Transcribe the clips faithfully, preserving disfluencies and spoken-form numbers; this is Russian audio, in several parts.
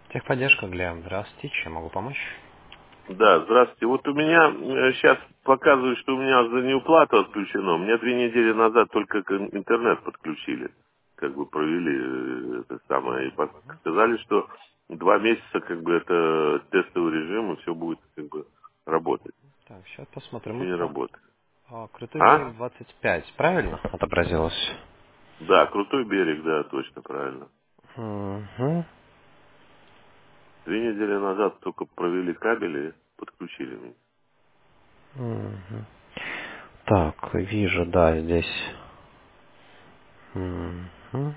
Техподдержка, Глеб. Здравствуйте, чем могу помочь? Да, здравствуйте. Вот у меня сейчас показывают, что у меня за неуплату отключено. Мне две недели назад только к- интернет подключили, как бы провели э, это самое. И пос- сказали, что два месяца как бы это тестовый режим, и все будет как бы работать. Так, сейчас посмотрим. Еще не Это работает. а, Крутой берег А? двадцать пять, правильно отобразилось? Да, крутой берег, да, точно, правильно. Угу. Две недели назад только провели кабели и подключили меня. Угу. Так, вижу, да, здесь. Угу.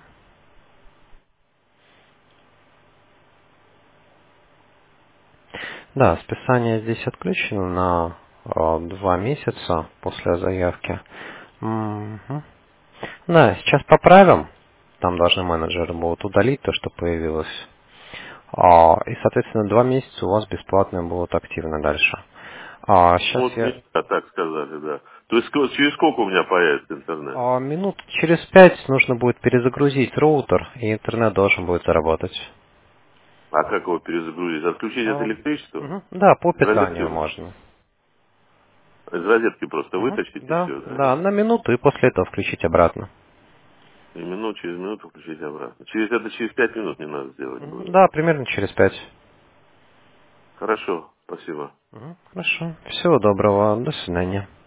Да, списание здесь отключено на а, два месяца после заявки. Мгм. Да, сейчас поправим. Там должны менеджеры будут удалить то, что появилось. А, и, соответственно, два месяца у вас бесплатные будут активны дальше. А, Ну сейчас вот я мне да, так сказали, да. То есть ск- через сколько у меня появится интернет? а, минут через пять нужно будет перезагрузить роутер, и интернет должен будет заработать. А как его перезагрузить? Отключить от А, электричества? мгм. Да, по Из розетки? питанию можно. Из розетки просто Мгм. вытащить и Да, все, да? да, на минуту и после этого включить обратно. И минут, через минуту включить обратно. Через это через пять минут не надо сделать Мгм. будет. Да, примерно через пять. Хорошо, спасибо. Мгм. Хорошо. Всего доброго. До свидания.